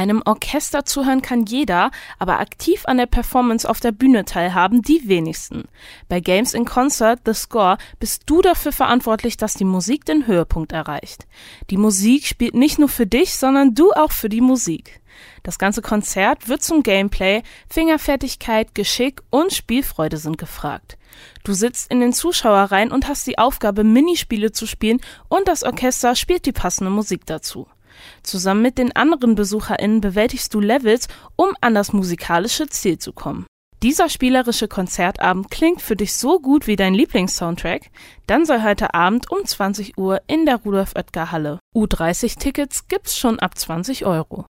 Einem Orchester zuhören kann jeder, aber aktiv an der Performance auf der Bühne teilhaben die wenigsten. Bei Games in Concert, The Score, bist du dafür verantwortlich, dass die Musik den Höhepunkt erreicht. Die Musik spielt nicht nur für dich, sondern du auch für die Musik. Das ganze Konzert wird zum Gameplay, Fingerfertigkeit, Geschick und Spielfreude sind gefragt. Du sitzt in den Zuschauerreihen und hast die Aufgabe, Minispiele zu spielen und das Orchester spielt die passende Musik dazu. Zusammen mit den anderen BesucherInnen bewältigst du Levels, um an das musikalische Ziel zu kommen. Dieser spielerische Konzertabend klingt für dich so gut wie dein Lieblingssoundtrack? Dann sei heute Abend um 20 Uhr in der Rudolf-Oetker-Halle. U30-Tickets gibt's schon ab 20 €.